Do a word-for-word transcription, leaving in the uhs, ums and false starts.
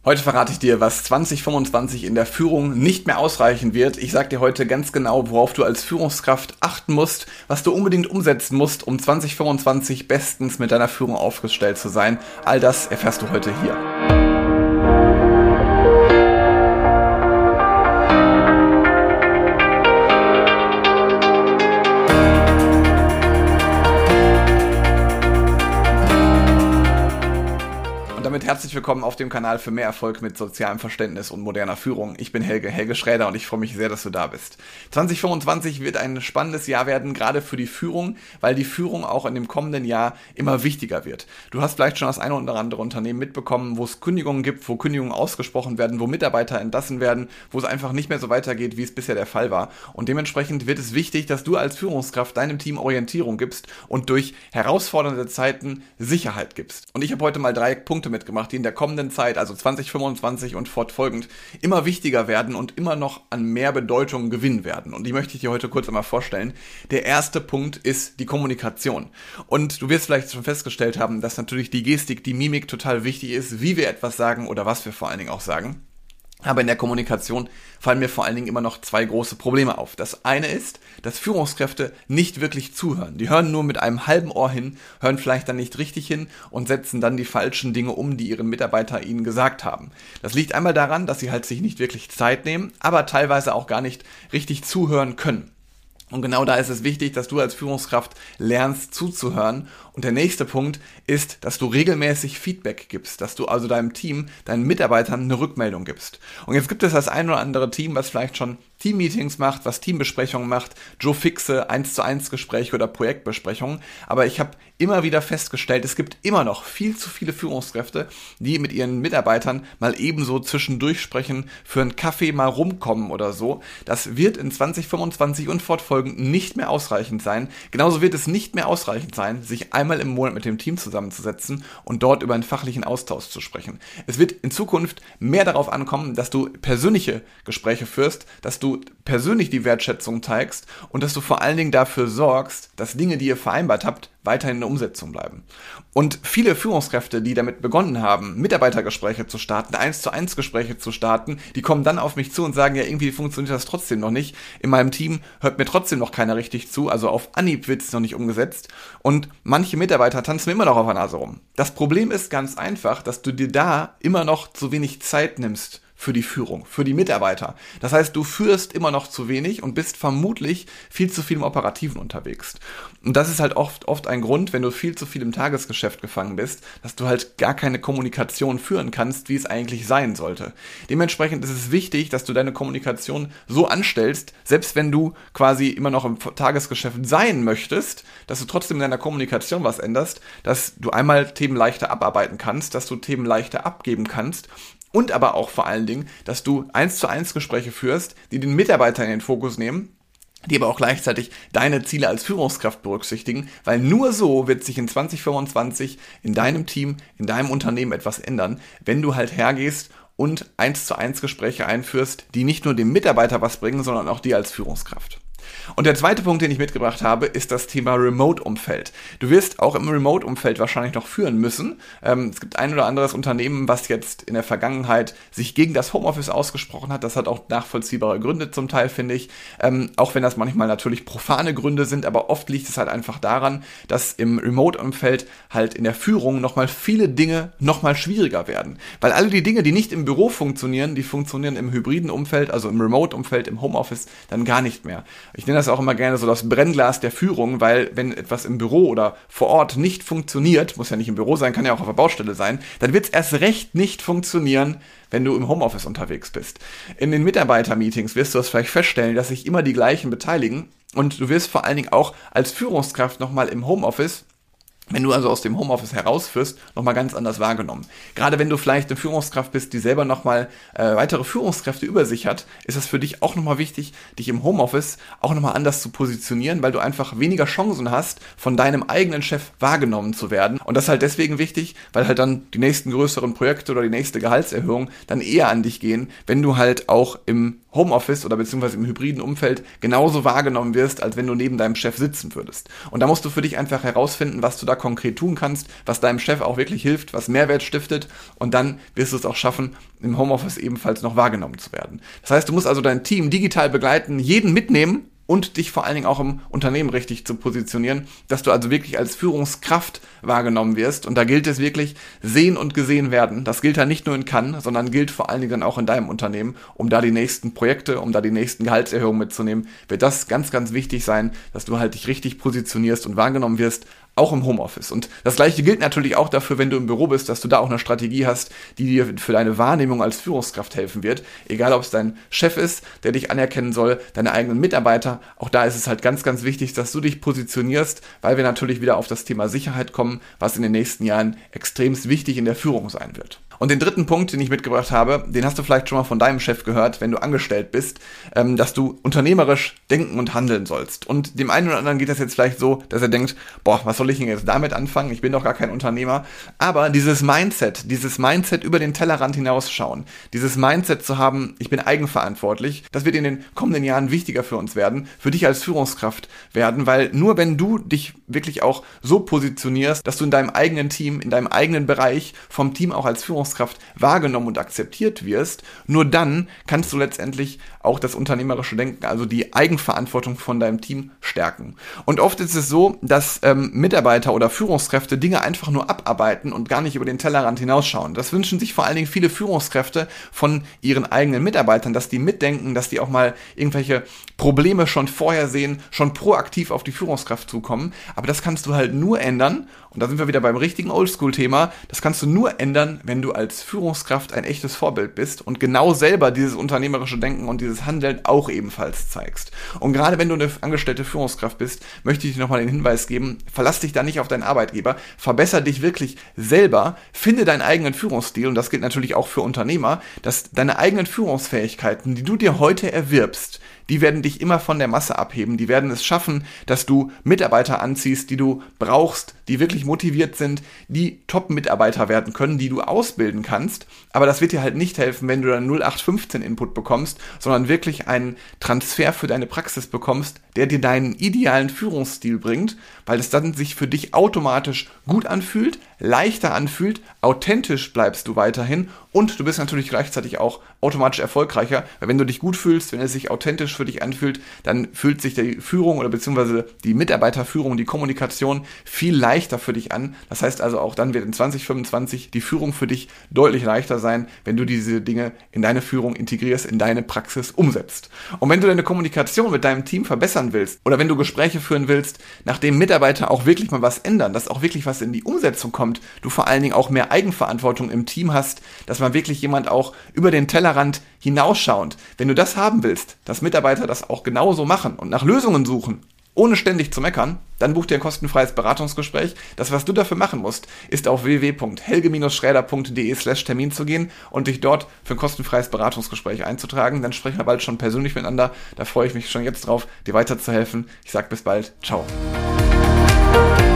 Heute verrate ich dir, was zwanzig fünfundzwanzig in der Führung nicht mehr ausreichen wird. Ich sage dir heute ganz genau, worauf du als Führungskraft achten musst, was du unbedingt umsetzen musst, um zwanzig fünfundzwanzig bestens mit deiner Führung aufgestellt zu sein. All das erfährst du heute hier. Damit herzlich willkommen auf dem Kanal für mehr Erfolg mit sozialem Verständnis und moderner Führung. Ich bin Helge, Helge Schräder und ich freue mich sehr, dass du da bist. zwanzig fünfundzwanzig wird ein spannendes Jahr werden, gerade für die Führung, weil die Führung auch in dem kommenden Jahr immer wichtiger wird. Du hast vielleicht schon das eine oder andere Unternehmen mitbekommen, wo es Kündigungen gibt, wo Kündigungen ausgesprochen werden, wo Mitarbeiter entlassen werden, wo es einfach nicht mehr so weitergeht, wie es bisher der Fall war. Und dementsprechend wird es wichtig, dass du als Führungskraft deinem Team Orientierung gibst und durch herausfordernde Zeiten Sicherheit gibst. Und ich habe heute mal drei Punkte mit gemacht, die in der kommenden Zeit, also zwanzig fünfundzwanzig und fortfolgend, immer wichtiger werden und immer noch an mehr Bedeutung gewinnen werden. Und die möchte ich dir heute kurz einmal vorstellen. Der erste Punkt ist die Kommunikation. Und du wirst vielleicht schon festgestellt haben, dass natürlich die Gestik, die Mimik total wichtig ist, wie wir etwas sagen oder was wir vor allen Dingen auch sagen. Aber in der Kommunikation fallen mir vor allen Dingen immer noch zwei große Probleme auf. Das eine ist, dass Führungskräfte nicht wirklich zuhören. Die hören nur mit einem halben Ohr hin, hören vielleicht dann nicht richtig hin und setzen dann die falschen Dinge um, die ihre Mitarbeiter ihnen gesagt haben. Das liegt einmal daran, dass sie halt sich nicht wirklich Zeit nehmen, aber teilweise auch gar nicht richtig zuhören können. Und genau da ist es wichtig, dass du als Führungskraft lernst zuzuhören. Und der nächste Punkt ist, dass du regelmäßig Feedback gibst, dass du also deinem Team, deinen Mitarbeitern eine Rückmeldung gibst. Und jetzt gibt es das ein oder andere Team, was vielleicht schon Teammeetings macht, was Teambesprechungen macht, Joe Fixe, eins zu eins Gespräche oder Projektbesprechungen. Aber ich habe immer wieder festgestellt, es gibt immer noch viel zu viele Führungskräfte, die mit ihren Mitarbeitern mal ebenso zwischendurch sprechen, für einen Kaffee mal rumkommen oder so. Das wird in zwanzig fünfundzwanzig und fortfolgend nicht mehr ausreichend sein. Genauso wird es nicht mehr ausreichend sein, sich einmal im Monat mit dem Team zusammenzusetzen und dort über einen fachlichen Austausch zu sprechen. Es wird in Zukunft mehr darauf ankommen, dass du persönliche Gespräche führst, dass du persönlich die Wertschätzung zeigst und dass du vor allen Dingen dafür sorgst, dass Dinge, die ihr vereinbart habt, weiterhin in der Umsetzung bleiben. Und viele Führungskräfte, die damit begonnen haben, Mitarbeitergespräche zu starten, eins zu eins Gespräche zu starten, die kommen dann auf mich zu und sagen, ja, irgendwie funktioniert das trotzdem noch nicht. In meinem Team hört mir trotzdem noch keiner richtig zu, also auf Anhieb wird es noch nicht umgesetzt. Und manche Mitarbeiter tanzen immer noch auf der Nase rum. Das Problem ist ganz einfach, dass du dir da immer noch zu wenig Zeit nimmst für die Führung, für die Mitarbeiter. Das heißt, du führst immer noch zu wenig und bist vermutlich viel zu viel im Operativen unterwegs. Und das ist halt oft, oft ein Grund, wenn du viel zu viel im Tagesgeschäft gefangen bist, dass du halt gar keine Kommunikation führen kannst, wie es eigentlich sein sollte. Dementsprechend ist es wichtig, dass du deine Kommunikation so anstellst, selbst wenn du quasi immer noch im Tagesgeschäft sein möchtest, dass du trotzdem in deiner Kommunikation was änderst, dass du einmal Themen leichter abarbeiten kannst, dass du Themen leichter abgeben kannst. Und aber auch vor allen Dingen, dass du eins zu eins Gespräche führst, die den Mitarbeiter in den Fokus nehmen, die aber auch gleichzeitig deine Ziele als Führungskraft berücksichtigen, weil nur so wird sich in zwanzig fünfundzwanzig in deinem Team, in deinem Unternehmen etwas ändern, wenn du halt hergehst und eins zu eins Gespräche einführst, die nicht nur dem Mitarbeiter was bringen, sondern auch dir als Führungskraft. Und der zweite Punkt, den ich mitgebracht habe, ist das Thema Remote-Umfeld. Du wirst auch im Remote-Umfeld wahrscheinlich noch führen müssen. Ähm, es gibt ein oder anderes Unternehmen, was jetzt in der Vergangenheit sich gegen das Homeoffice ausgesprochen hat. Das hat auch nachvollziehbare Gründe zum Teil, finde ich. Ähm, auch wenn das manchmal natürlich profane Gründe sind, aber oft liegt es halt einfach daran, dass im Remote-Umfeld halt in der Führung nochmal viele Dinge nochmal schwieriger werden. Weil alle die Dinge, die nicht im Büro funktionieren, die funktionieren im hybriden Umfeld, also im Remote-Umfeld, im Homeoffice, dann gar nicht mehr. Ich nenne das auch immer gerne so das Brennglas der Führung, weil wenn etwas im Büro oder vor Ort nicht funktioniert, muss ja nicht im Büro sein, kann ja auch auf der Baustelle sein, dann wird es erst recht nicht funktionieren, wenn du im Homeoffice unterwegs bist. In den Mitarbeiter-Meetings wirst du das vielleicht feststellen, dass sich immer die gleichen beteiligen und du wirst vor allen Dingen auch als Führungskraft nochmal im Homeoffice, wenn du also aus dem Homeoffice herausführst, nochmal ganz anders wahrgenommen. Gerade wenn du vielleicht eine Führungskraft bist, die selber nochmal äh, weitere Führungskräfte über sich hat, ist es für dich auch nochmal wichtig, dich im Homeoffice auch nochmal anders zu positionieren, weil du einfach weniger Chancen hast, von deinem eigenen Chef wahrgenommen zu werden. Und das ist halt deswegen wichtig, weil halt dann die nächsten größeren Projekte oder die nächste Gehaltserhöhung dann eher an dich gehen, wenn du halt auch im Homeoffice oder beziehungsweise im hybriden Umfeld genauso wahrgenommen wirst, als wenn du neben deinem Chef sitzen würdest. Und da musst du für dich einfach herausfinden, was du da konkret tun kannst, was deinem Chef auch wirklich hilft, was Mehrwert stiftet, und dann wirst du es auch schaffen, im Homeoffice ebenfalls noch wahrgenommen zu werden. Das heißt, du musst also dein Team digital begleiten, jeden mitnehmen und dich vor allen Dingen auch im Unternehmen richtig zu positionieren, dass du also wirklich als Führungskraft wahrgenommen wirst. Und da gilt es wirklich, sehen und gesehen werden. Das gilt ja nicht nur in Cannes, sondern gilt vor allen Dingen dann auch in deinem Unternehmen. Um da die nächsten Projekte, um da die nächsten Gehaltserhöhungen mitzunehmen, wird das ganz, ganz wichtig sein, dass du halt dich richtig positionierst und wahrgenommen wirst, auch im Homeoffice. Und das Gleiche gilt natürlich auch dafür, wenn du im Büro bist, dass du da auch eine Strategie hast, die dir für deine Wahrnehmung als Führungskraft helfen wird. Egal, ob es dein Chef ist, der dich anerkennen soll, deine eigenen Mitarbeiter. Auch da ist es halt ganz, ganz wichtig, dass du dich positionierst, weil wir natürlich wieder auf das Thema Sicherheit kommen, was in den nächsten Jahren extremst wichtig in der Führung sein wird. Und den dritten Punkt, den ich mitgebracht habe, den hast du vielleicht schon mal von deinem Chef gehört, wenn du angestellt bist, ähm, dass du unternehmerisch denken und handeln sollst. Und dem einen oder anderen geht das jetzt vielleicht so, dass er denkt, boah, was soll ich denn jetzt damit anfangen? Ich bin doch gar kein Unternehmer. Aber dieses Mindset, dieses Mindset über den Tellerrand hinausschauen, dieses Mindset zu haben, ich bin eigenverantwortlich, das wird in den kommenden Jahren wichtiger für uns werden, für dich als Führungskraft werden, weil nur wenn du dich wirklich auch so positionierst, dass du in deinem eigenen Team, in deinem eigenen Bereich vom Team auch als Führungskraft wahrgenommen und akzeptiert wirst, nur dann kannst du letztendlich auch das unternehmerische Denken, also die Eigenverantwortung von deinem Team stärken. Und oft ist es so, dass ähm, Mitarbeiter oder Führungskräfte Dinge einfach nur abarbeiten und gar nicht über den Tellerrand hinausschauen. Das wünschen sich vor allen Dingen viele Führungskräfte von ihren eigenen Mitarbeitern, dass die mitdenken, dass die auch mal irgendwelche Probleme schon vorher sehen, schon proaktiv auf die Führungskraft zukommen. Aber das kannst du halt nur ändern, und da sind wir wieder beim richtigen Oldschool-Thema, das kannst du nur ändern, wenn du als Führungskraft ein echtes Vorbild bist und genau selber dieses unternehmerische Denken und dieses Handeln auch ebenfalls zeigst. Und gerade wenn du eine angestellte Führungskraft bist, möchte ich dir nochmal den Hinweis geben, verlass dich da nicht auf deinen Arbeitgeber, verbessere dich wirklich selber, finde deinen eigenen Führungsstil, und das gilt natürlich auch für Unternehmer, dass deine eigenen Führungsfähigkeiten, die du dir heute erwirbst, die werden dich immer von der Masse abheben, die werden es schaffen, dass du Mitarbeiter anziehst, die du brauchst, die wirklich motiviert sind, die Top-Mitarbeiter werden können, die du ausbilden kannst, aber das wird dir halt nicht helfen, wenn du dann null acht fünfzehn Input bekommst, sondern wirklich einen Transfer für deine Praxis bekommst, der dir deinen idealen Führungsstil bringt, weil es dann sich für dich automatisch gut anfühlt, leichter anfühlt, authentisch bleibst du weiterhin und du bist natürlich gleichzeitig auch automatisch erfolgreicher, weil wenn du dich gut fühlst, wenn es sich authentisch für dich anfühlt, dann fühlt sich die Führung oder beziehungsweise die Mitarbeiterführung, die Kommunikation viel leichter für dich an. Das heißt also auch dann wird in zwanzig fünfundzwanzig die Führung für dich deutlich leichter sein, wenn du diese Dinge in deine Führung integrierst, in deine Praxis umsetzt. Und wenn du deine Kommunikation mit deinem Team verbessern willst oder wenn du Gespräche führen willst, nachdem Mitarbeiter auch wirklich mal was ändern, dass auch wirklich was in die Umsetzung kommt, du vor allen Dingen auch mehr Eigenverantwortung im Team hast, dass man wirklich jemand auch über den Tellerrand hinausschauend, wenn du das haben willst, dass Mitarbeiter das auch genauso machen und nach Lösungen suchen, ohne ständig zu meckern, dann buch dir ein kostenfreies Beratungsgespräch. Das, was du dafür machen musst, ist auf w w w punkt helge schräder punkt de slash Termin zu gehen und dich dort für ein kostenfreies Beratungsgespräch einzutragen. Dann sprechen wir bald schon persönlich miteinander. Da freue ich mich schon jetzt drauf, dir weiterzuhelfen. Ich sag bis bald. Ciao.